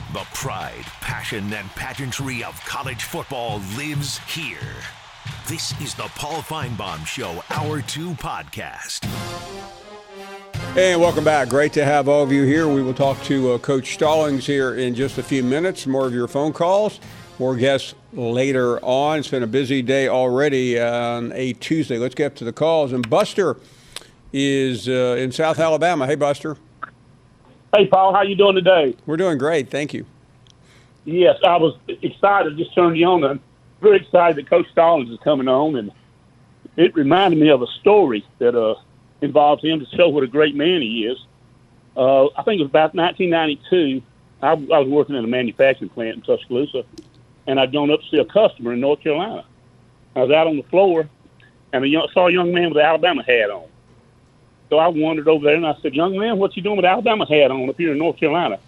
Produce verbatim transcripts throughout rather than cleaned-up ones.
The pride, passion, and pageantry of college football lives here. This is the Paul Feinbaum Show, Hour two podcast. Hey, and welcome back. Great to have all of you here. We will talk to uh, Coach Stallings here in just a few minutes. More of your phone calls, more guests later on. It's been a busy day already on a Tuesday. Let's get to the calls. And Buster is uh, in South Alabama. Hey, Buster. Hey, Paul, how you doing today? We're doing great. Thank you. Yes, I was excited. Just turned you on. I'm very excited that Coach Stallings is coming on, and it reminded me of a story that uh, involves him to show what a great man he is. Uh, I think it was about nineteen ninety-two. I, I was working in a manufacturing plant in Tuscaloosa, and I'd gone up to see a customer in North Carolina. I was out on the floor, and I young, saw a young man with an Alabama hat on. So I wandered over there, and I said, "Young man, what you doing with an Alabama hat on up here in North Carolina?"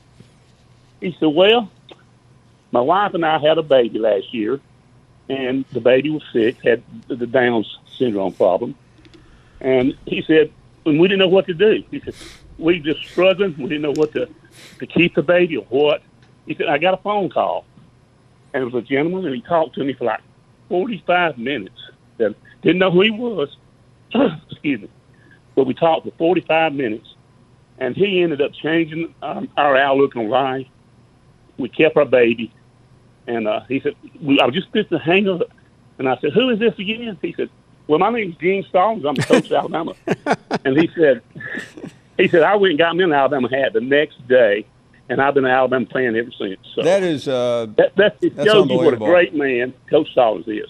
He said, "Well, my wife and I had a baby last year, and the baby was sick, had the Downs syndrome problem." And he said, and we didn't know what to do. He said, we just struggling. We didn't know what to, to keep the baby or what. He said, I got a phone call. And it was a gentleman, and he talked to me for like forty-five minutes. And didn't know who he was. Excuse me. But we talked for forty-five minutes, and he ended up changing um, our outlook on life. We kept our baby, and uh, he said, we, I was just fixing to hang up, and I said, who is this again? He said, well, my name's Gene Stallings. I'm the coach of Alabama. And he said, he said, I went and got me an Alabama hat the next day, and I've been an Alabama fan ever since. So that is uh, that, that it that's shows you what a unbelievable. great man Coach Stallings is.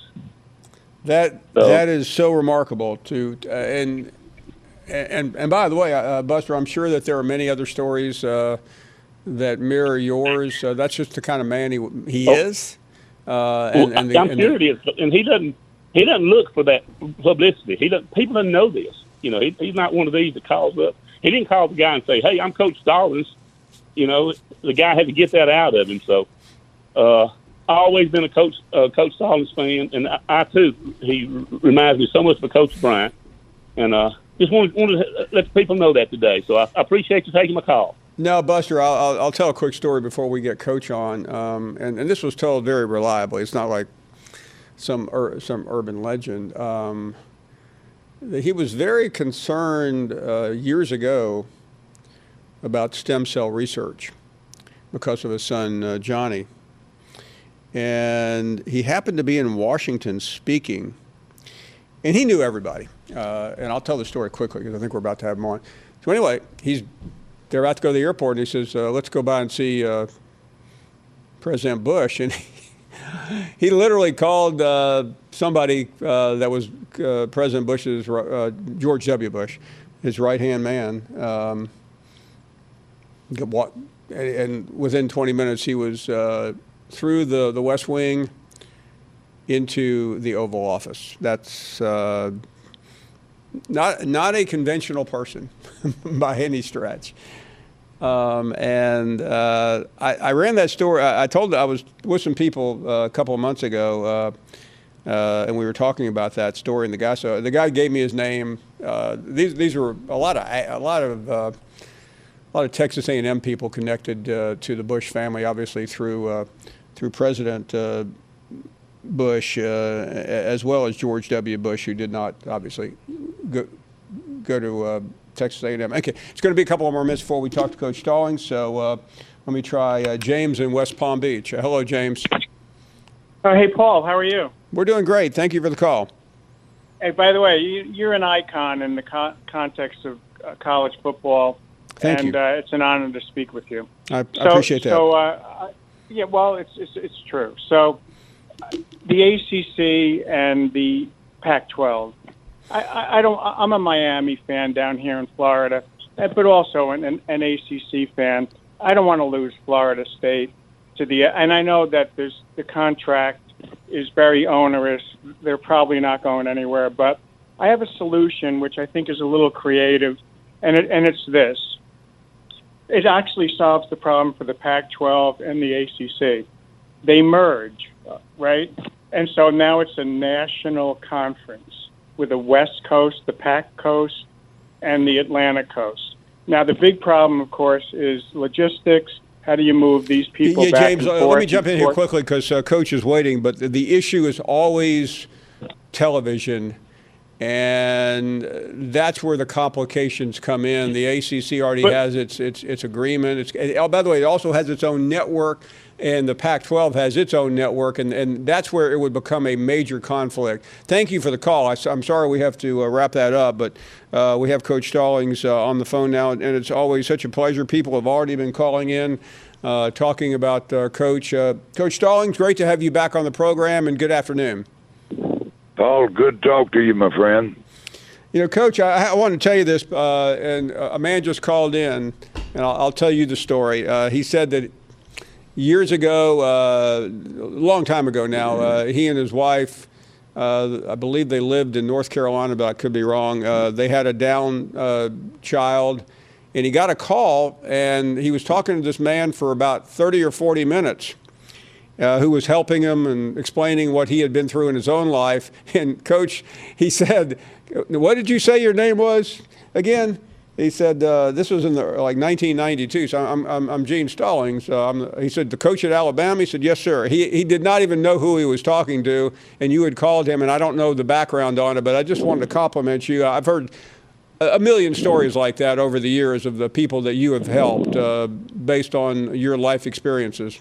That So- that is so remarkable to uh, and and and by the way, uh, Buster, I'm sure that there are many other stories uh, that mirror yours. Uh, that's just the kind of man he he Oh. is. Uh, and, Well, and the, I'm and sure the, it is, and he doesn't. He doesn't look for that publicity. He doesn't. People don't know this. You know, he, he's not one of these that calls up. He didn't call the guy and say, "Hey, I'm Coach Stallings." You know, the guy had to get that out of him. So, uh, I've always been a Coach uh, Coach Stallings fan, and I, I too. He reminds me so much of Coach Bryant, and uh, just wanted, wanted to let the people know that today. So I, I appreciate you taking my call. No, Buster, I'll, I'll, I'll tell a quick story before we get Coach on. Um, and, and this was told very reliably. It's not like some ur, some urban legend. Um, he was very concerned uh, years ago about stem cell research because of his son, uh, Johnny. And he happened to be in Washington speaking, and he knew everybody. Uh, and I'll tell the story quickly because I think we're about to have him on. So anyway, he's they're about to go to the airport, and he says, uh, let's go by and see uh, President Bush. And he, he literally called uh, somebody uh, that was uh, President Bush's, uh, George W. Bush, his right-hand man. Um, and within twenty minutes, he was uh, through the, the West Wing into the Oval Office. That's uh, not not a conventional person by any stretch. Um, and uh, I, I ran that story. I, I told I was with some people uh, a couple of months ago, uh, uh, and we were talking about that story. And the guy, so the guy gave me his name. Uh, these these were a lot of a lot of uh, a lot of Texas A and M people connected uh, to the Bush family, obviously through uh, through President uh, Bush, uh, as well as George W. Bush, who did not obviously go go to uh, Texas A and M. Okay, it's going to be a couple of more minutes before we talk to Coach Stallings. So uh, let me try uh, James in West Palm Beach. Uh, hello, James. Uh, hey, Paul. How are you? We're doing great. Thank you for the call. Hey, by the way, you, you're an icon in the co- context of uh, college football. Thank and, you. And uh, it's an honor to speak with you. I, I so, appreciate that. So, uh, I, yeah, well, it's, it's it's true. So, the A C C and the Pac twelve. I, I, I don't. I'm a Miami fan down here in Florida, but also an, an, an A C C fan. I don't want to lose Florida State to the. And I know that there's the contract is very onerous. They're probably not going anywhere. But I have a solution which I think is a little creative, and it, and it's this. It actually solves the problem for the Pac twelve and the A C C. They merge, right? And so now it's a national conference with the West Coast, the Pac Coast, and the Atlantic Coast. Now, the big problem, of course, is logistics How do you move these people yeah, back James, and uh, forth? let me jump in here quickly because uh, Coach is waiting, but the, the issue is always television, and that's where the complications come in. The A C C already But, has its its its agreement. It's, and, oh, by the way, it also has its own network, and the Pac twelve has its own network, and, and that's where it would become a major conflict. Thank you for the call. I, I'm sorry we have to uh, wrap that up, but uh, we have Coach Stallings uh, on the phone now, and it's always such a pleasure. People have already been calling in, uh, talking about uh, Coach. Uh, Coach Stallings, great to have you back on the program, and good afternoon. Paul, good to talk to you, my friend. You know, Coach, I, I want to tell you this, uh, and a man just called in, and I'll, I'll tell you the story. Uh, he said that years ago, uh, a long time ago now, uh, he and his wife, uh, I believe they lived in North Carolina, but I could be wrong. Uh, they had a down uh, child, and he got a call, and he was talking to this man for about thirty or forty minutes. Uh, who was helping him and explaining what he had been through in his own life. And Coach, he said, what did you say your name was again? He said, uh, this was in the, like nineteen ninety-two, so I'm, I'm, I'm Gene Stallings. Uh, I'm, he said, the coach at Alabama? He said, yes, sir. He, he did not even know who he was talking to, and you had called him, and I don't know the background on it, but I just wanted to compliment you. I've heard a million stories like that over the years of the people that you have helped uh, based on your life experiences.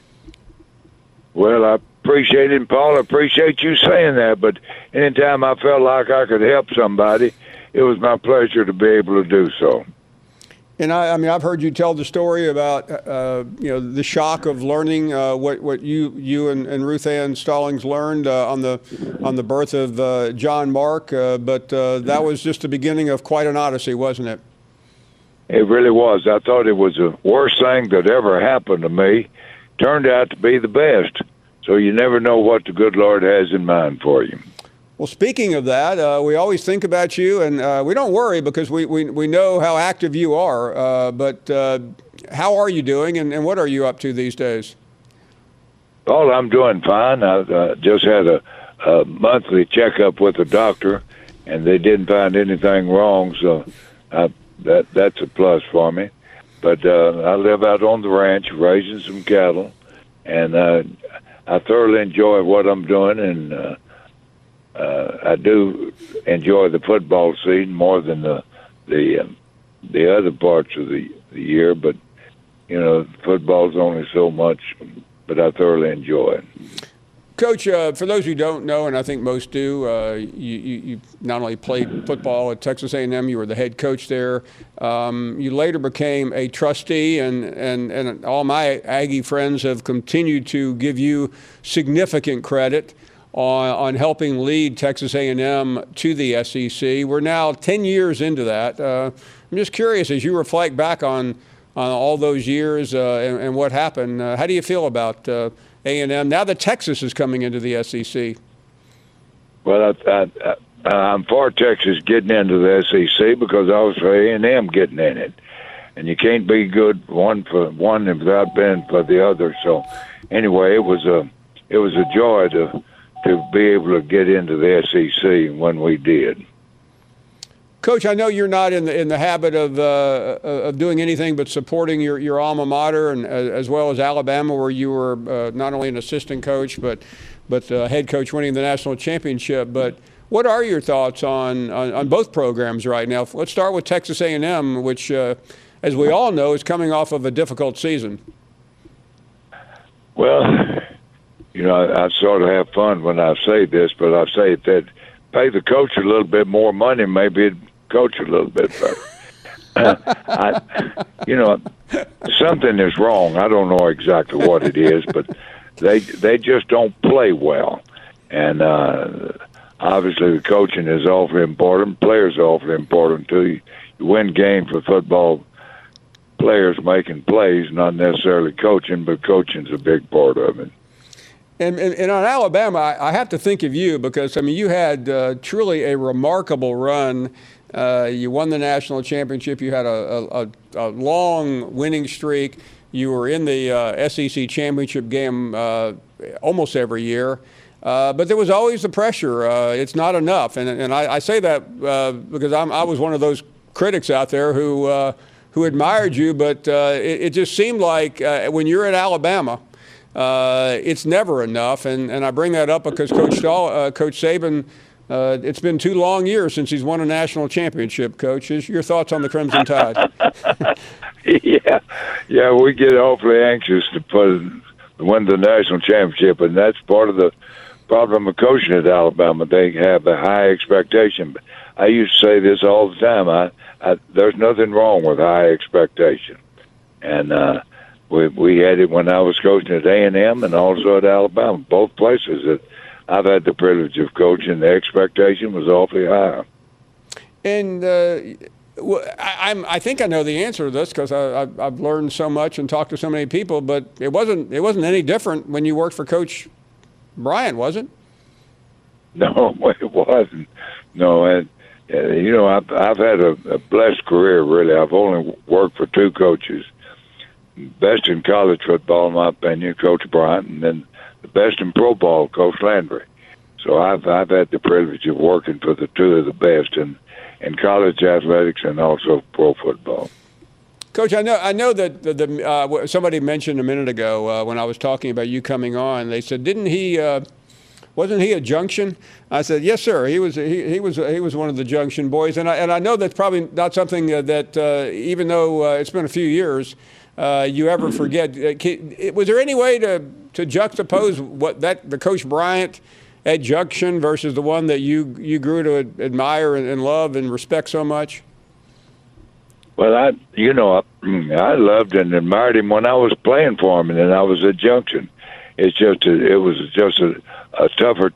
Well, I appreciate it, Paul. I appreciate you saying that, but anytime I felt like I could help somebody, it was my pleasure to be able to do so. And I, I mean, I've heard you tell the story about, uh, you know, the shock of learning uh, what what you you and, and Ruth Ann Stallings learned uh, on the on the birth of uh, John Mark. Uh, but uh, that was just the beginning of quite an odyssey, wasn't it? It really was. I thought it was the worst thing that ever happened to me. Turned out to be the best. So you never know what the good Lord has in mind for you. Well, speaking of that, uh, we always think about you, and uh, we don't worry because we, we, we know how active you are. Uh, but uh, how are you doing, and, and what are you up to these days? Oh, I'm doing fine. I uh, just had a, a monthly checkup with the doctor, and they didn't find anything wrong, so I, that that's a plus for me. But uh, I live out on the ranch raising some cattle, and uh, I thoroughly enjoy what I'm doing, and uh, uh, I do enjoy the football season more than the the um, the other parts of the, the year. But you know, football's only so much, but I thoroughly enjoy it. Coach, uh, for those who don't know, and I think most do, uh, you, you, you not only played football at Texas A and M, you were the head coach there. Um, you later became a trustee, and, and, and all my Aggie friends have continued to give you significant credit on, on helping lead Texas A and M to the S E C. We're now ten years into that. Uh, I'm just curious, as you reflect back on, on all those years uh, and, and what happened, uh, how do you feel about uh, A and M now that Texas is coming into the S E C? Well, I, I, I, I'm for Texas getting into the S E C because I was for A and M getting in it, and you can't be good one for one without being for the other. So, anyway, it was a it was a joy to to be able to get into the S E C when we did. Coach, I know you're not in the in the habit of uh, of doing anything but supporting your, your alma mater, and uh, as well as Alabama, where you were uh, not only an assistant coach but but uh, head coach, winning the national championship. But what are your thoughts on, on, on both programs right now? Let's start with Texas A and M, which, uh, as we all know, is coming off of a difficult season. Well, you know, I, I sort of have fun when I say this, but I say that pay the coach a little bit more money, maybe it'd coach a little bit better. uh, I, you know, something is wrong. I don't know exactly what it is, but they they just don't play well. And uh, obviously the coaching is awfully important. Players are awfully important, too. You, you win games for football players making plays, not necessarily coaching, but coaching's a big part of it. And, and, and on Alabama, I, I have to think of you because, I mean, you had uh, truly a remarkable run. Uh, you won the national championship. You had a, a, a long winning streak. You were in the uh, S E C championship game uh, almost every year. Uh, but there was always the pressure. Uh, it's not enough. And, and I, I say that uh, because I'm, I was one of those critics out there who uh, who admired you, but uh, it, it just seemed like uh, when you're at Alabama, uh, it's never enough. And, and I bring that up because Coach Stahl, uh, Coach Saban, uh, it's been two long years since he's won a national championship. Coach, your thoughts on the Crimson Tide? yeah, yeah, we get awfully anxious to put win the national championship, and that's part of the problem of coaching at Alabama. They have a high expectation. I used to say this all the time. I, I there's nothing wrong with high expectation, and uh, we we had it when I was coaching at A and M and also at Alabama. Both places that I've had the privilege of coaching, the expectation was awfully high. And uh, well, I, I'm I think I know the answer to this because I've I've learned so much and talked to so many people. But it wasn't it wasn't any different when you worked for Coach Bryant, was it? No, it wasn't. No, and uh, you know, I've I've had a, a blessed career. Really, I've only worked for two coaches. Best in college football, in my opinion, Coach Bryant, and then the best in pro ball, Coach Landry. So I've I've had the privilege of working for the two of the best in in college athletics and also pro football. Coach, I know I know that the, the uh, somebody mentioned a minute ago uh, when I was talking about you coming on. They said, didn't he? Uh, Wasn't he a Junction? I said, yes, sir. He was. He, he was. He was one of the Junction boys, and I and I know that's probably not something uh, that, uh, even though uh, it's been a few years, uh, you ever forget. Uh, was there any way to to juxtapose what that the Coach Bryant at Junction versus the one that you you grew to admire and, and love and respect so much? Well, I you know I, I loved and admired him when I was playing for him, and then I was at Junction. It's just a, it was just a, a tougher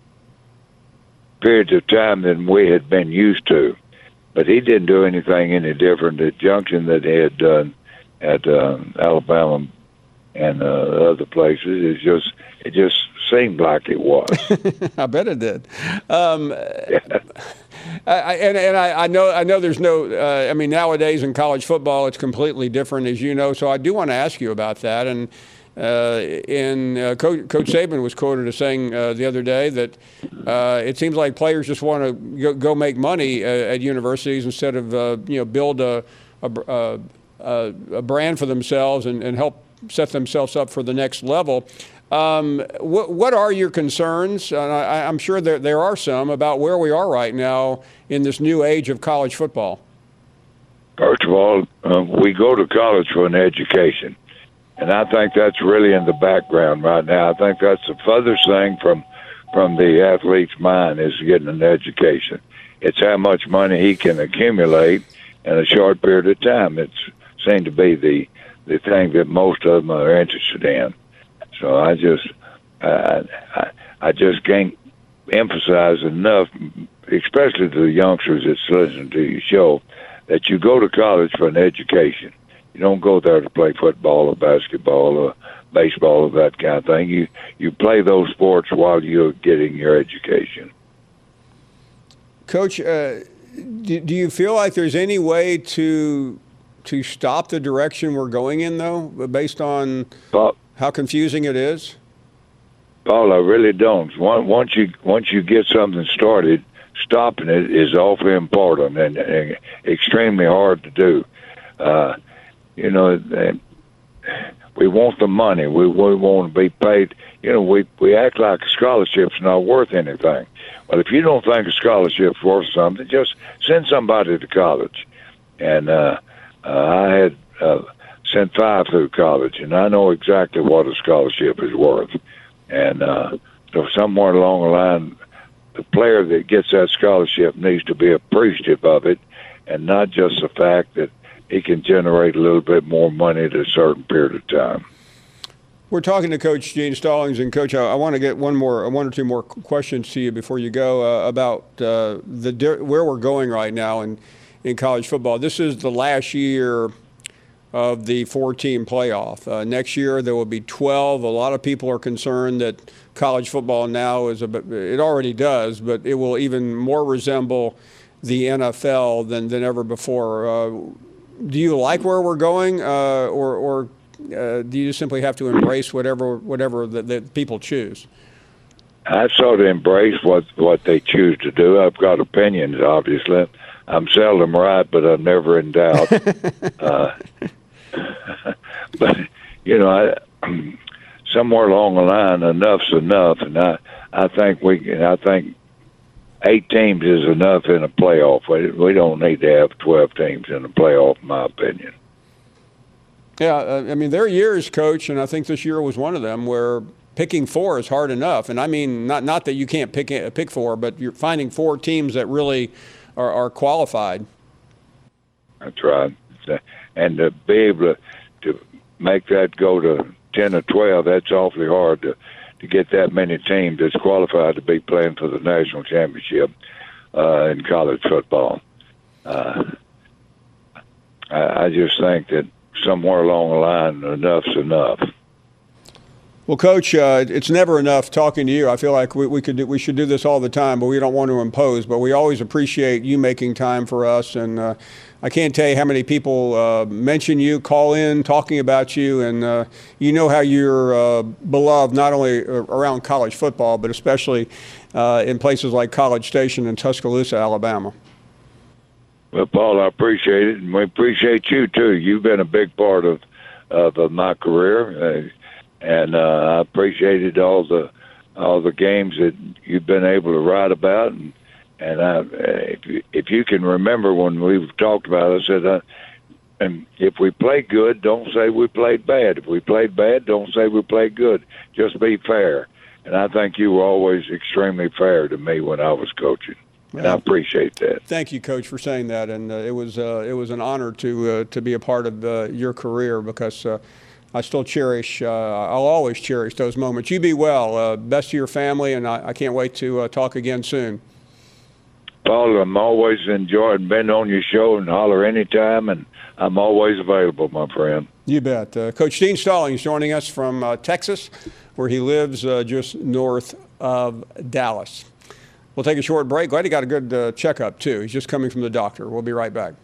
period of time than we had been used to. But he didn't do anything any different at Junction that he had done at uh, Alabama and uh, other places. It's just it just seemed like it was. I bet it did. Um, yeah. I, and and I, I know I know there's no. Uh, I mean, nowadays in college football, it's completely different, as you know. So I do want to ask you about that. And uh, in uh, Coach, Coach Saban was quoted as saying uh, the other day that uh, it seems like players just want to go, go make money uh, at universities instead of uh, you know build a a, a a brand for themselves and, and help set themselves up for the next level. Um, what, what are your concerns? And I, I'm sure there, there are some about where we are right now in this new age of college football. First of all, uh, we go to college for an education, and I think that's really in the background right now. I think that's the furthest thing from from the athlete's mind is getting an education. It's how much money he can accumulate in a short period of time. It's seemed to be the, the thing that most of them are interested in. So I just, uh, I, I just can't emphasize enough, especially to the youngsters that's listening to your show, that you go to college for an education. You don't go there to play football or basketball or baseball or that kind of thing. You you play those sports while you're getting your education. Coach, uh, do, do you feel like there's any way to to stop the direction we're going in, though, based on Paul, how confusing it is? Paul, I really don't. Once you once you get something started, stopping it is awfully important and, and extremely hard to do. Uh, you know, we want the money. We, we want to be paid. You know, we, we act like a scholarship's not worth anything. Well, if you don't think a scholarship's worth something, just send somebody to college. And uh, uh, I had uh, sent five through college, and I know exactly what a scholarship is worth. And uh, so somewhere along the line, the player that gets that scholarship needs to be appreciative of it, and not just the fact that he can generate a little bit more money at a certain period of time. We're talking to Coach Gene Stallings, and Coach, I, I want to get one more, one or two more questions to you before you go uh, about uh, the where we're going right now in in college football. This is the last year of the four-team playoff. Uh, next year there will be twelve. A lot of people are concerned that college football now is a, it already does, but it will even more resemble the N F L than than ever before. Uh, do you like where we're going, uh, or or uh, do you simply have to embrace whatever whatever that the people choose? I sort of embrace what what they choose to do. I've got opinions, obviously. I'm seldom right, but I'm never in doubt. uh, but you know, I, somewhere along the line, enough's enough, and I, I think we, can, I think eight teams is enough in a playoff. We, we don't need to have twelve teams in a playoff, in my opinion. Yeah, uh, I mean, there are years, Coach, and I think this year was one of them where picking four is hard enough. And I mean, not not that you can't pick pick four, but you're finding four teams that really are, are qualified. That's right. And to be able to, to make that go to ten or twelve, that's awfully hard to, to get that many teams that's qualified to be playing for the national championship uh, in college football. Uh, I, I just think that somewhere along the line, enough's enough. Well, Coach, uh, it's never enough talking to you. I feel like we, we could do, we should do this all the time, but we don't want to impose. But we always appreciate you making time for us, and uh, I can't tell you how many people uh, mention you, call in, talking about you, and uh, you know how you're uh, beloved not only around college football, but especially uh, in places like College Station and Tuscaloosa, Alabama. Well, Paul, I appreciate it, and we appreciate you too. You've been a big part of of, of my career. Uh, And uh, I appreciated all the all the games that you've been able to write about, and and I, if you, if you can remember when we've talked about it, I said, uh, and if we played good, don't say we played bad. If we played bad, don't say we played good. Just be fair. And I think you were always extremely fair to me when I was coaching, and I appreciate that. Thank you, Coach, for saying that, and uh, it was uh, it was an honor to uh, to be a part of uh, your career because. Uh, I still cherish, uh, I'll always cherish those moments. You be well. Uh, best to your family, and I, I can't wait to uh, talk again soon. Paul, I'm always enjoying being on your show, and holler anytime, and I'm always available, my friend. You bet. Uh, Coach Dean Stallings joining us from uh, Texas, where he lives uh, just north of Dallas. We'll take a short break. Glad he got a good uh, checkup, too. He's just coming from the doctor. We'll be right back.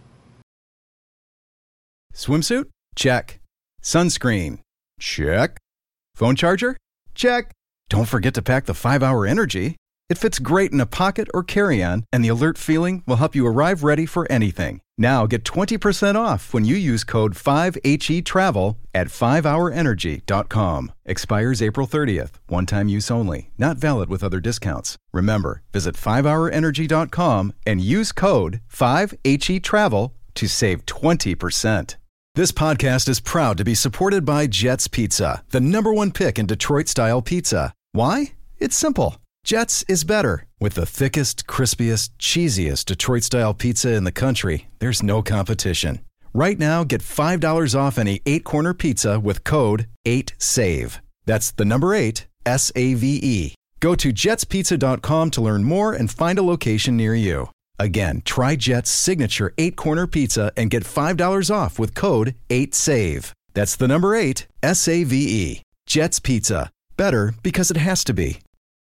Swimsuit? Check. Sunscreen? Check. Phone charger? Check. Don't forget to pack the five hour Energy. It fits great in a pocket or carry-on, and the alert feeling will help you arrive ready for anything. Now get twenty percent off when you use code five H E travel at five hour energy dot com. Expires April thirtieth. One-time use only. Not valid with other discounts. Remember, visit five hour energy dot com and use code five H E travel to save twenty percent. This podcast is proud to be supported by Jets Pizza, the number one pick in Detroit-style pizza. Why? It's simple. Jets is better. With the thickest, crispiest, cheesiest Detroit-style pizza in the country, there's no competition. Right now, get five dollars off any eight-corner pizza with code eight save. That's the number eight, S A V E. Go to jets pizza dot com to learn more and find a location near you. Again, try Jet's signature eight-corner pizza and get five dollars off with code eight save. That's the number eight, S A V E. Jet's Pizza. Better because it has to be.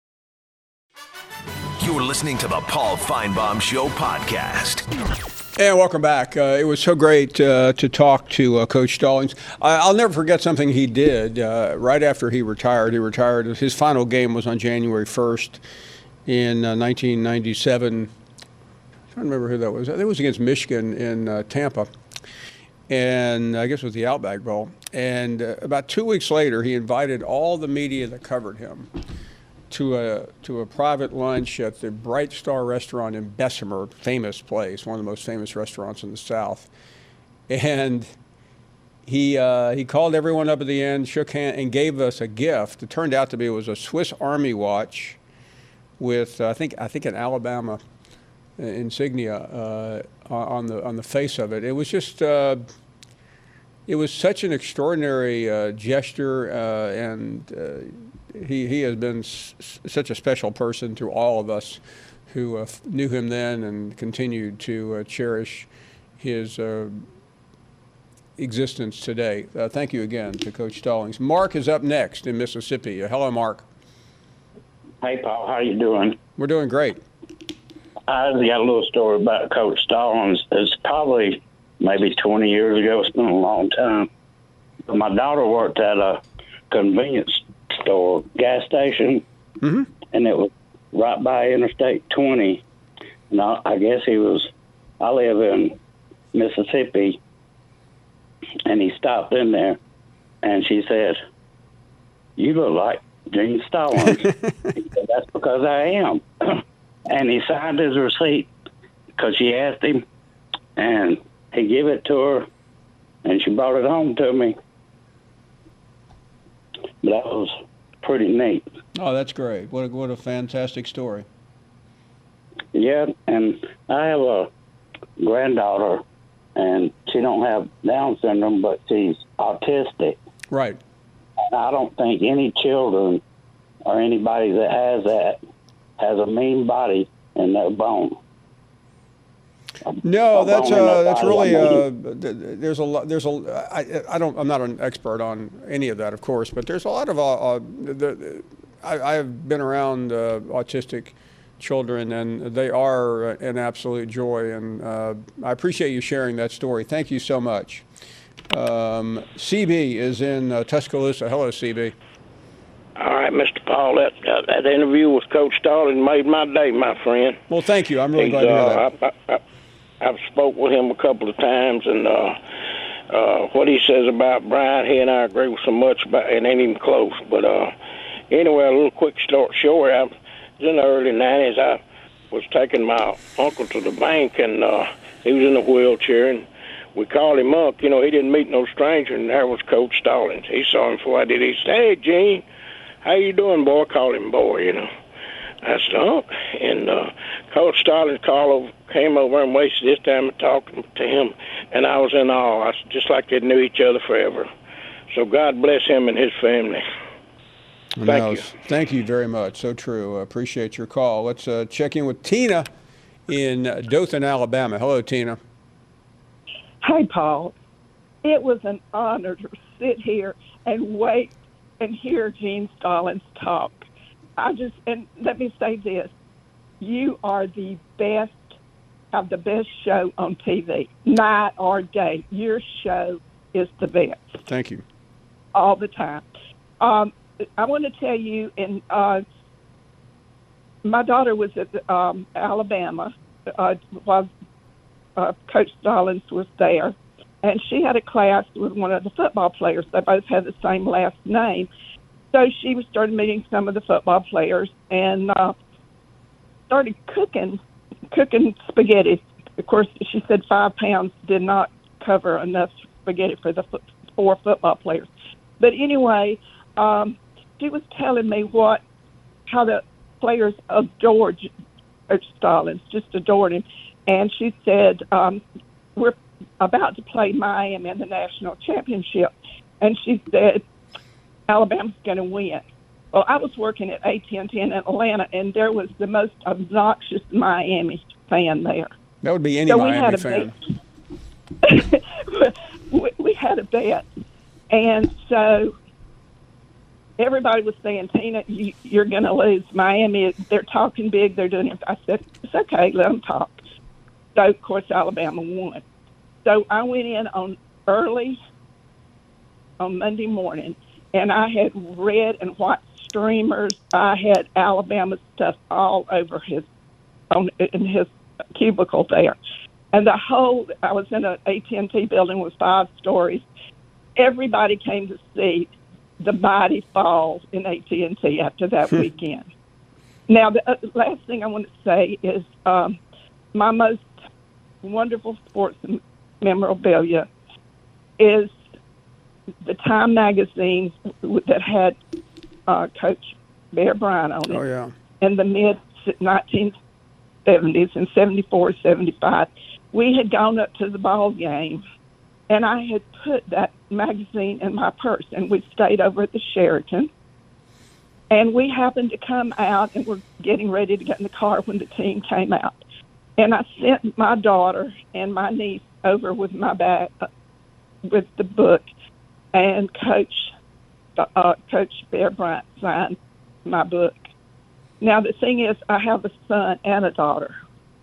You're listening to the Paul Feinbaum Show podcast. And welcome back. Uh, it was so great uh, to talk to uh, Coach Stallings. I, I'll never forget something he did uh, right after he retired. He retired. His final game was on January first in uh, nineteen ninety-seven. I don't remember who that was. I think it was against Michigan in uh, Tampa, and I guess it was the Outback Bowl. And uh, about two weeks later, he invited all the media that covered him to a to a private lunch at the Bright Star Restaurant in Bessemer, famous place, one of the most famous restaurants in the South. And he uh, he called everyone up at the end, shook hands, and gave us a gift. It turned out to be it was a Swiss Army watch with uh, I think I think an Alabama insignia uh, on the on the face of it. It was just uh, it was such an extraordinary uh, gesture, uh, and uh, he he has been s- such a special person to all of us who uh, knew him then and continued to uh, cherish his uh, existence today. Uh, thank you again to Coach Stallings. Mark is up next in Mississippi. Uh, hello, Mark. Hey, Paul. How you doing? We're doing great. I got a little story about Coach Stallings. It's probably maybe twenty years ago. It's been a long time. But my daughter worked at a convenience store, gas station, mm-hmm. and it was right by Interstate twenty. And I, I guess he was I live in Mississippi, and he stopped in there, and she said, "You look like Gene Stallings." He said, "That's because I am." And he signed his receipt because she asked him, and he gave it to her, and she brought it home to me. But that was pretty neat. Oh, that's great. What a, what a fantastic story. Yeah, and I have a granddaughter, and she don't have Down syndrome, but she's autistic. Right. And I don't think any children or anybody that has that has a mean body in their bone. No, A that's bone in uh, their that's body, really I uh, mean. th- th- there's a lot there's a I I don't I'm not an expert on any of that, of course, but there's a lot of uh, uh the, the, I I've been around uh, autistic children, and they are an absolute joy, and uh, I appreciate you sharing that story. Thank you so much. Um, C B is in uh, Tuscaloosa. Hello, C B. All right, Mister Paul, that, uh, that interview with Coach Stallings made my day, my friend. Well, thank you. I'm really He's, glad to hear uh, that. I, I, I, I've spoke with him a couple of times, and uh, uh, what he says about Brian, he and I agree with so much about, it ain't even close. But uh, anyway, a little quick story. Story. I was in the early nineties. I was taking my uncle to the bank, and uh, he was in a wheelchair, and we called him Unc. You know, he didn't meet no stranger, and there was Coach Stallings. He saw him before I did. He said, "Hey, Gene, how you doing, boy?" I called him boy, you know. I said, "Unc." And uh, Coach Stallings called over, came over and wasted his time talking to him, and I was in awe. I, just like they knew each other forever. So God bless him and his family. Thank No, you. Thank you very much. So true. I appreciate your call. Let's uh, check in with Tina in Dothan, Alabama. Hello, Tina. Hi, Paul. It was an honor to sit here and wait and hear Gene Stallings talk. I just, and let me say this, you are the best, have the best show on T V, night or day. Your show is the best. Thank you. All the time. Um, I want to tell you, and uh, my daughter was at um, Alabama uh, while uh, Coach Stallings was there, and she had a class with one of the football players. They both had the same last name. So she started meeting some of the football players and uh, started cooking, cooking spaghetti. Of course, she said five pounds did not cover enough spaghetti for the foot, four football players. But anyway, um, she was telling me what, how the players adored Coach Stallings, just adored him. And she said, um, we're about to play Miami in the national championship. And she said, Alabama's going to win. Well, I was working at A T and T in Atlanta, and there was the most obnoxious Miami fan there. That would be any so Miami we had a fan. Bet. we, we had a bet. And so everybody was saying, Tina, you, you're going to lose. Miami, they're talking big. They're doing it. I said, it's okay. Let them talk. So, of course, Alabama won. So I went in on early on Monday morning, and I had red and white streamers. I had Alabama stuff all over his on in his cubicle there. And the whole, I was in an A T and T building with five stories. Everybody came to see the mighty fall in A T and T after that weekend. Now, the uh, last thing I want to say is um, my most wonderful sports memorabilia is the Time magazine that had uh, Coach Bear Bryant on it. Oh, yeah. In the mid nineteen seventies, in seventy-four, seventy-five. We had gone up to the ball game, and I had put that magazine in my purse, and we stayed over at the Sheraton. And we happened to come out, and we're getting ready to get in the car when the team came out. And I sent my daughter and my niece over with my bag, uh, with the book, and Coach uh, Coach Bear Bryant signed my book. Now, the thing is, I have a son and a daughter,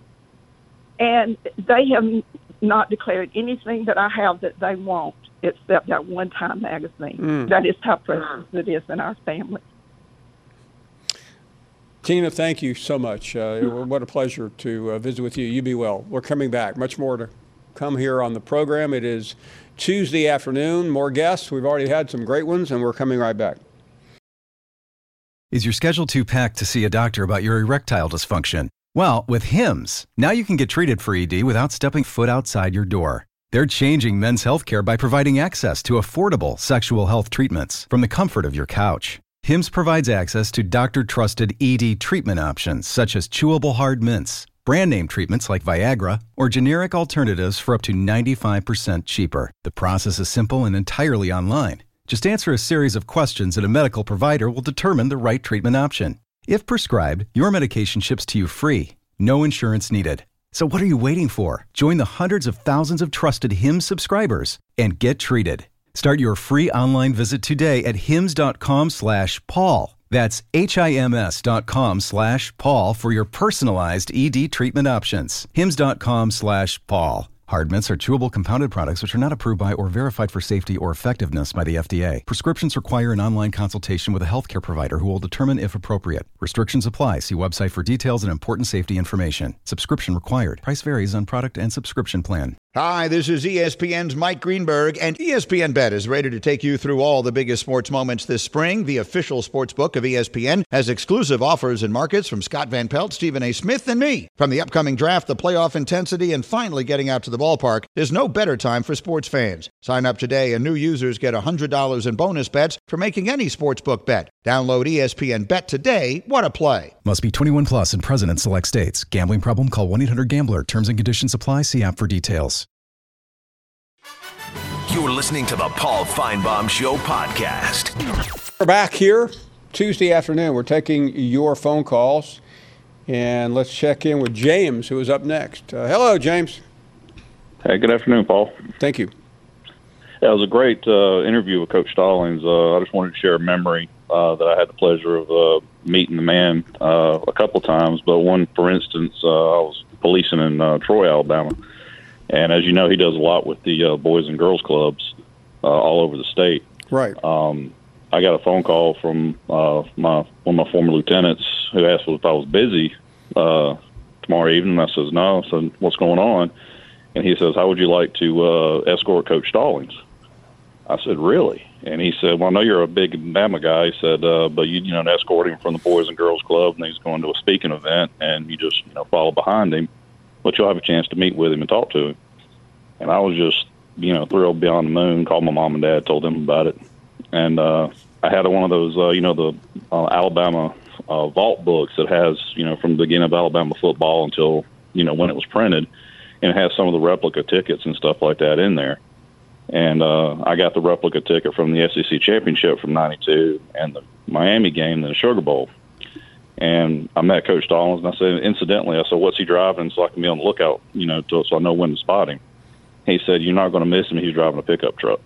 and they have not declared anything that I have that they want except that one Time magazine. Mm. That is how precious it is in our family. Tina, thank you so much. Uh, what a pleasure to uh, visit with you. You be well. We're coming back. Much more to come here on the program. It is Tuesday afternoon. More guests. We've already had some great ones, and we're coming right back. Is your schedule too packed to see a doctor about your erectile dysfunction? Well, with Hims, now you can get treated for E D without stepping foot outside your door. They're changing men's healthcare by providing access to affordable sexual health treatments from the comfort of your couch. Hims provides access to doctor-trusted E D treatment options such as chewable hard mints, brand name treatments like Viagra, or generic alternatives for up to ninety-five percent cheaper. The process is simple and entirely online. Just answer a series of questions and a medical provider will determine the right treatment option. If prescribed, your medication ships to you free. No insurance needed. So what are you waiting for? Join the hundreds of thousands of trusted Hims subscribers and get treated. Start your free online visit today at hims.com slash Paul. That's H-I-M-S dot com slash Paul for your personalized E D treatment options. Hims.com slash Paul. Hard mints are chewable compounded products which are not approved by or verified for safety or effectiveness by the F D A. Prescriptions require an online consultation with a healthcare provider who will determine if appropriate. Restrictions apply. See website for details and important safety information. Subscription required. Price varies on product and subscription plan. Hi, this is E S P N's Mike Greenberg, and E S P N Bet is ready to take you through all the biggest sports moments this spring. The official sports book of E S P N has exclusive offers and markets from Scott Van Pelt, Stephen A. Smith, and me. From the upcoming draft, the playoff intensity, and finally getting out to the ballpark, there's no better time for sports fans. Sign up today, and new users get one hundred dollars in bonus bets for making any sportsbook bet. Download E S P N Bet today. What a play. Must be twenty-one plus and present in select states. Gambling problem? Call one eight hundred gambler. Terms and conditions apply. See app for details. You're listening to the Paul Feinbaum Show podcast. We're back here Tuesday afternoon. We're taking your phone calls, and let's check in with James, who is up next. Uh, hello, James. Hey, good afternoon, Paul. Thank you. Yeah, it was a great uh, interview with Coach Stallings. Uh, I just wanted to share a memory uh, that I had the pleasure of uh, meeting the man uh, a couple times. But one, for instance, uh, I was policing in uh, Troy, Alabama. And as you know, he does a lot with the uh, Boys and Girls Clubs uh, all over the state. Right. Um, I got a phone call from uh, my one of my former lieutenants who asked if I was busy uh, tomorrow evening. I says, no. I said, what's going on? And he says, how would you like to uh, escort Coach Stallings? I said, really? And he said, well, I know you're a big Bama guy. He said, uh, but you, you know, escort him from the Boys and Girls Club, and he's going to a speaking event, and you just, you know, follow behind him. But you'll have a chance to meet with him and talk to him. And I was just, you know, thrilled beyond the moon, called my mom and dad, told them about it. And uh, I had one of those, uh, you know, the uh, Alabama uh, vault books that has, you know, from the beginning of Alabama football until, you know, when it was printed. And it has some of the replica tickets and stuff like that in there. And uh, I got the replica ticket from the S E C Championship from ninety-two and the Miami game and the Sugar Bowl. And I met Coach Stallings, and I said, incidentally, I said, what's he driving so I can be on the lookout, you know, to, so I know when to spot him. He said, you're not going to miss him. He's driving a pickup truck.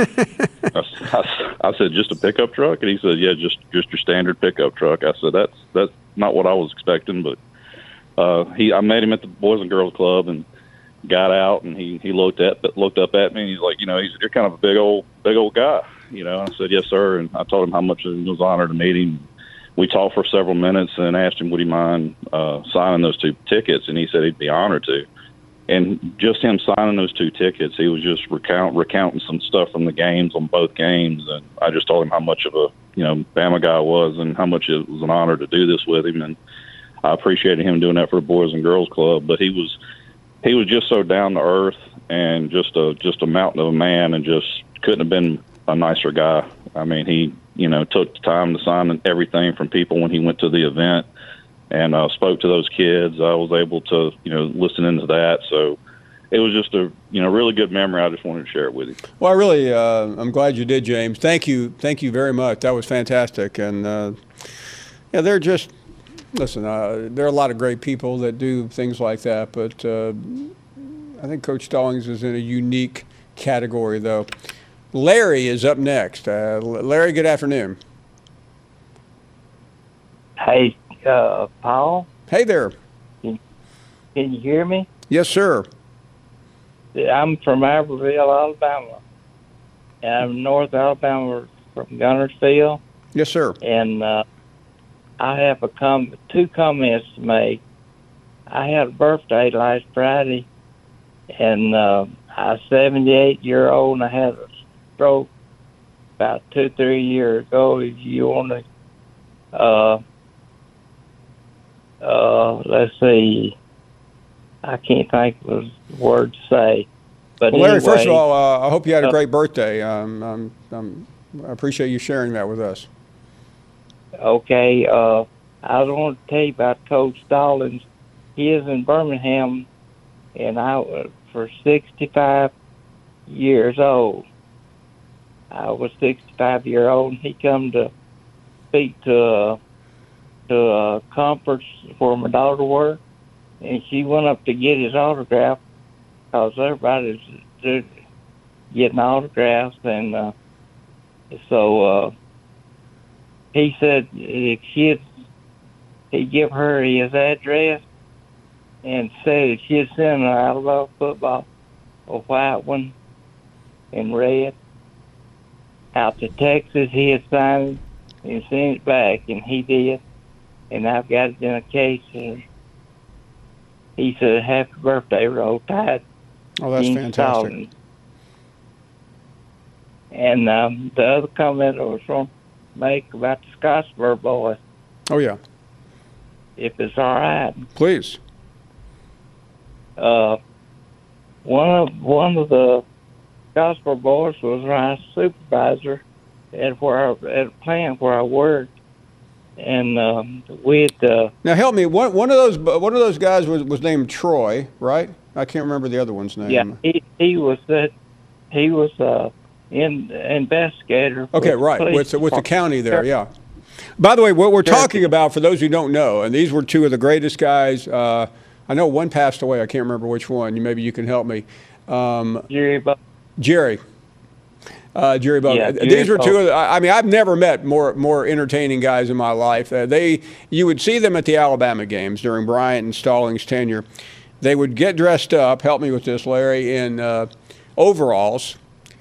I, I, I said, just a pickup truck? And he said, yeah, just just your standard pickup truck. I said, that's that's not what I was expecting. But uh, he, I met him at the Boys and Girls Club and got out, and he, he looked at looked up at me, and he's like, you know, he's, you're kind of a big old big old guy. You know, I said, yes, sir. And I told him how much it was an honor to meet him. We talked for several minutes and asked him, would he mind uh, signing those two tickets? And he said he'd be honored to. And just him signing those two tickets, he was just recount, recounting some stuff from the games on both games. And I just told him how much of a, you know, Bama guy I was and how much it was an honor to do this with him. And I appreciated him doing that for the Boys and Girls Club. But he was he was just so down to earth and just a just a mountain of a man, and just couldn't have been a nicer guy. I mean, he, you know, took the time to sign everything from people when he went to the event. And uh, spoke to those kids. I was able to, you know, listen into that. So it was just a, you know, really good memory. I just wanted to share it with you. Well, I really, uh, I'm glad you did, James. Thank you. Thank you very much. That was fantastic. And, uh, yeah, they're just, listen, uh, there are a lot of great people that do things like that. But uh, I think Coach Stallings is in a unique category, though. Larry is up next. Uh, Larry, good afternoon. Hey. Uh, Paul? Hey there. Can, can you hear me? Yes, sir. I'm from Aberville, Alabama. And I'm North Alabama from Gunnersville. Yes, sir. And uh, I have a com- two comments to make. I had a birthday last Friday, and uh, I was seventy-eight year old, and I had a stroke about two, three years ago. If you want to, uh, uh, let's see, I can't think of the word to say. But well, Larry, anyway, first of all, uh, I hope you had a uh, great birthday. Um, um, um, I appreciate you sharing that with us. Okay, uh, I want to tell you about Coach Stallings. He is in Birmingham, and I was for sixty-five years old. I was sixty-five year old, and he come to speak to uh, to a conference where my daughter worked, and she went up to get his autograph because everybody's getting autographs, and uh, so uh, he said if she'd he'd give her his address and said if she'd send her Alabama football, a white one in red, out to Texas, he had signed it and sent it back, and he did, and I've got it in a case. And he said, "Happy birthday, Roll Tide." Oh, that's Gene fantastic. Stallings. And um, the other comment I was going to make about the Scottsboro boys, Oh, yeah. if it's all right. Please. Uh, one of one of the Scottsboro boys was my supervisor at where I, at a plant where I worked, and um, we'd. Uh, Now, help me. One, one of those one of those guys was, was named Troy, right? I can't remember the other one's name. yeah, he he was that he was uh, in investigator. Okay, with right, police with the, with the department. county there, yeah. By the way, what we're Sure. talking about, for those who don't know, and these were two of the greatest guys. Uh, I know one passed away. I can't remember which one. You Maybe you can help me. Um, Jerry, Bo- Jerry. Uh, Jerry Bug. Yeah, These Jerry were two Bug. of the, I I mean, I've never met more more entertaining guys in my life. Uh, they, you would see them at the Alabama games during Bryant and Stallings' tenure. They would get dressed up, help me with this, Larry, in uh, overalls.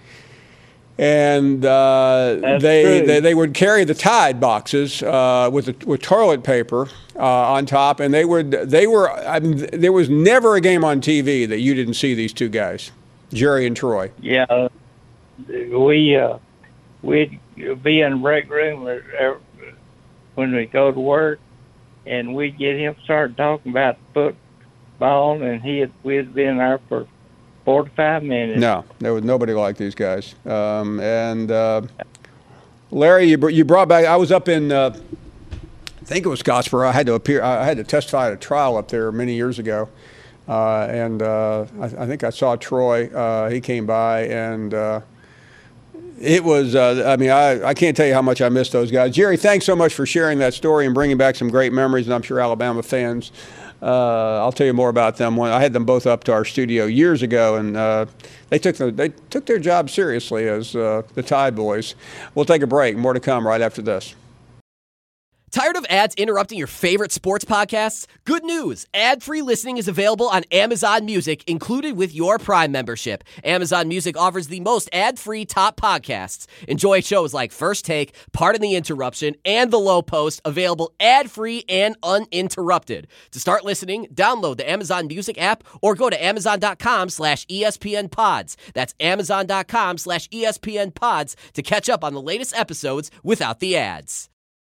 And uh, they, they they would carry the Tide boxes uh, with the, with toilet paper uh, on top, and they would they were I mean, there was never a game on T V that you didn't see these two guys, Jerry and Troy. Yeah, we uh, we'd be in the break room when we go to work, and we'd get him started talking about football, and he had, we'd been there for forty-five minutes. No, there was nobody like these guys. Um, and uh, Larry, you br- you brought back. I was up in, uh, I think it was Scottsboro. I had to appear. I had to testify at a trial up there many years ago, uh, and uh, I, I think I saw Troy. Uh, he came by, and uh, it was. Uh, I mean, I, I can't tell you how much I miss those guys. Jerry, thanks so much for sharing that story and bringing back some great memories. And I'm sure Alabama fans. Uh, I'll tell you more about them. When I had them both up to our studio years ago, and uh, they took the, they took their job seriously as uh, the Tide boys. We'll take a break. More to come right after this. Tired of ads interrupting your favorite sports podcasts? Good news! Ad-free listening is available on Amazon Music, included with your Prime membership. Amazon Music offers the most ad-free top podcasts. Enjoy shows like First Take, Pardon the Interruption, and The Low Post, available ad-free and uninterrupted. To start listening, download the Amazon Music app or go to amazon.com slash ESPN pods. That's amazon.com slash ESPN pods to catch up on the latest episodes without the ads.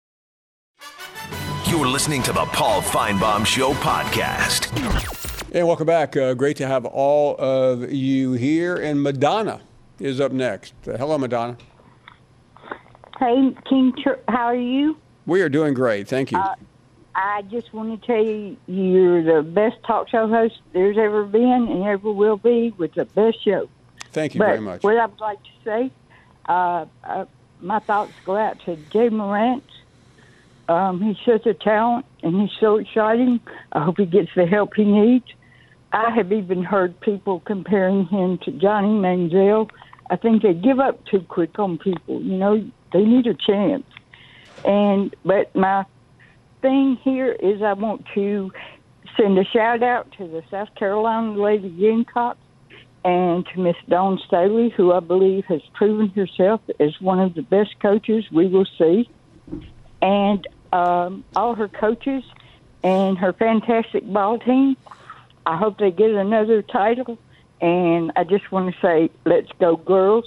You're listening to the Paul Feinbaum Show podcast. And welcome back. Uh, great to have all of you here. And Madonna is up next. Uh, hello, Madonna. Hey, King, how are you? We are doing great. Thank you. Uh, I just want to tell you, you're the best talk show host there's ever been and ever will be, with the best show. Thank you but very much. What I would like to say, uh, uh, my thoughts go out to Jay Morant. Um, he's such a talent, and he's so exciting. I hope he gets the help he needs. I have even heard people comparing him to Johnny Manziel. I think they give up too quick on people. You know, they need a chance. And but my thing here is I want to send a shout-out to the South Carolina Lady Gamecocks and to Miss Dawn Staley, who I believe has proven herself as one of the best coaches we will see. And um, all her coaches and her fantastic ball team. I hope they get another title. And I just want to say, let's go, girls.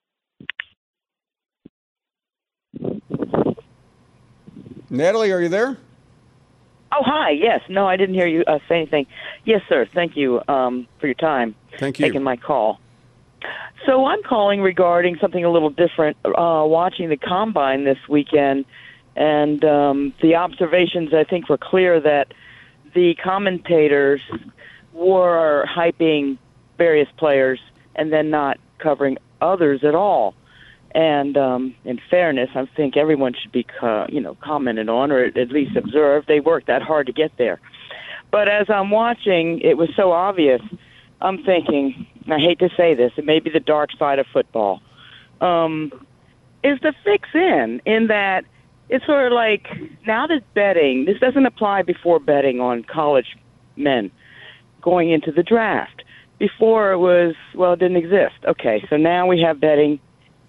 Natalie, are you there? Oh, hi. Yes. No, I didn't hear you uh, say anything. Yes, sir. Thank you um, for your time. Thank you. Taking my call. So I'm calling regarding something a little different, uh, watching the Combine this weekend, and um, the observations, I think, were clear that the commentators were hyping various players and then not covering others at all. And um, in fairness, I think everyone should be, uh, you know, commented on or at least observed. They worked that hard to get there. But as I'm watching, it was so obvious. I'm thinking, and I hate to say this, it may be the dark side of football. Um, is the fix in, in that it's sort of like now that betting, this doesn't apply before betting on college men going into the draft. Before it was, well, it didn't exist. Okay, so now we have betting.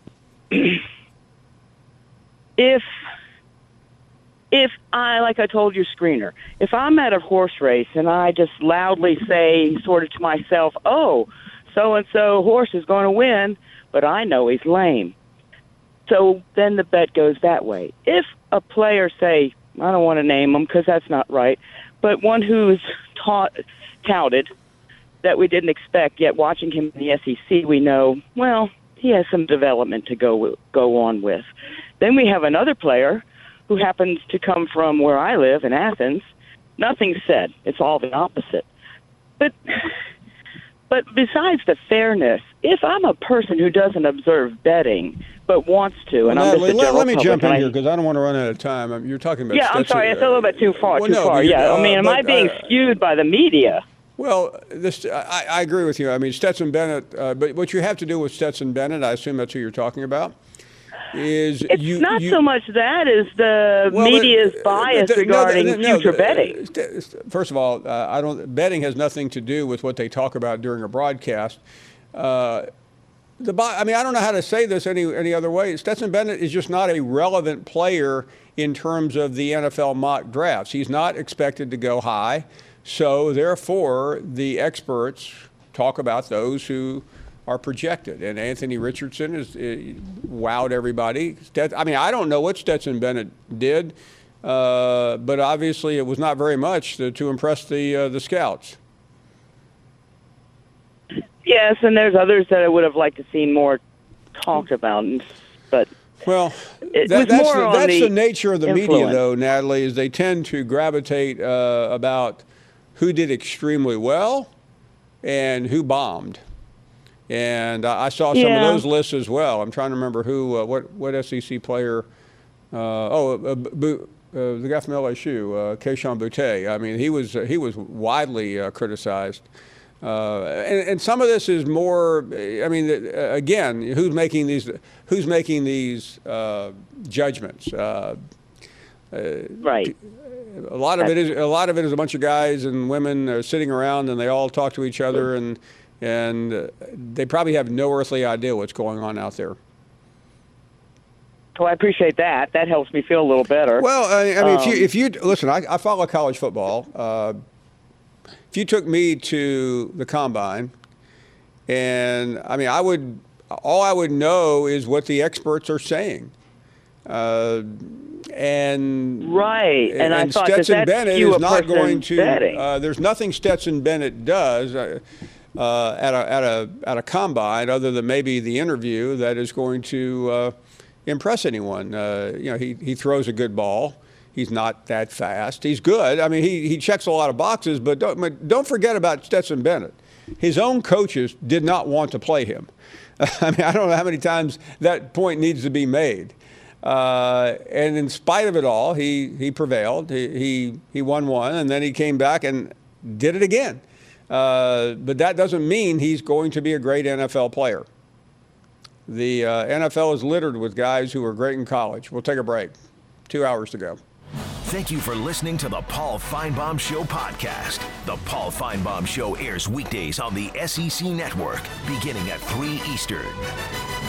if if I, like I told you, screener, if I'm at a horse race and I just loudly say sort of to myself, oh, so-and-so horse is going to win, but I know he's lame. So then the bet goes that way. If a player, say, I don't want to name him because that's not right, but one who's taught, touted that we didn't expect, yet watching him in the S E C, we know, well, he has some development to go go on with. Then we have another player who happens to come from where I live in Athens. Nothing's said. It's all the opposite. But but besides the fairness, if I'm a person who doesn't observe betting but wants to, and well, I'm Natalie, just a let, let me public, jump in I, here because I don't want to run out of time. I mean, you're talking about yeah, I'm Stetson, sorry, it's a little bit too far. well, too no, far. Yeah, uh, I mean, am but, I being uh, skewed by the media? Well, this I, I agree with you. I mean, Stetson Bennett. Uh, but what you have to do with Stetson Bennett, I assume that's who you're talking about, is It's you, not you, so much that as the well, media's but, bias uh, no, regarding no, no, future uh, betting. First of all, uh, I don't. Betting has nothing to do with what they talk about during a broadcast. Uh, the I mean, I don't know how to say this any any other way. Stetson Bennett is just not a relevant player in terms of the N F L mock drafts. He's not expected to go high. So therefore, the experts talk about those who are projected. And Anthony Richardson has uh, wowed everybody. Stet- I mean, I don't know what Stetson Bennett did, uh, but obviously it was not very much to, to impress the uh, the scouts. Yes, and there's others that I would have liked to see more talked about, but well, it that, was that's more the, on that's the the nature of the influence. media, though, Natalie, is they tend to gravitate uh, about who did extremely well and who bombed. And I saw some yeah. of those lists as well. I'm trying to remember who, uh, what, what S E C player. Uh, oh, uh, B- uh, the guy from L S U, uh, Keyshawn Boutte. I mean, he was uh, he was widely uh, criticized. Uh, and, and some of this is more. I mean, uh, again, who's making these? Who's making these uh, judgments? Uh, uh, right. A lot of it is a lot of it is a bunch of guys and women uh, sitting around, and they all talk to each other, and and uh, they probably have no earthly idea what's going on out there. Well, I appreciate that. That helps me feel a little better. Well, I, I mean, um, if you if you listen, I, I follow college football. Uh, if you took me to the combine, and I mean, I would all I would know is what the experts are saying. Uh, and right, and, and I thought Stetson that Bennett skew is a not going to. Uh, there's nothing Stetson Bennett does uh, uh, at a at a at a combine other than maybe the interview that is going to uh, impress anyone. Uh, you know, he he throws a good ball. He's not that fast. He's good. I mean, he he checks a lot of boxes. But don't don't forget about Stetson Bennett. His own coaches did not want to play him. I mean, I don't know how many times that point needs to be made. Uh, and in spite of it all, he, he prevailed. He, he he won one, and then he came back and did it again. Uh, but that doesn't mean he's going to be a great N F L player. The uh, N F L is littered with guys who are great in college. We'll take a break. Two hours to go. Thank you for listening to the Paul Feinbaum Show podcast. The Paul Feinbaum Show airs weekdays on the S E C Network, beginning at three Eastern.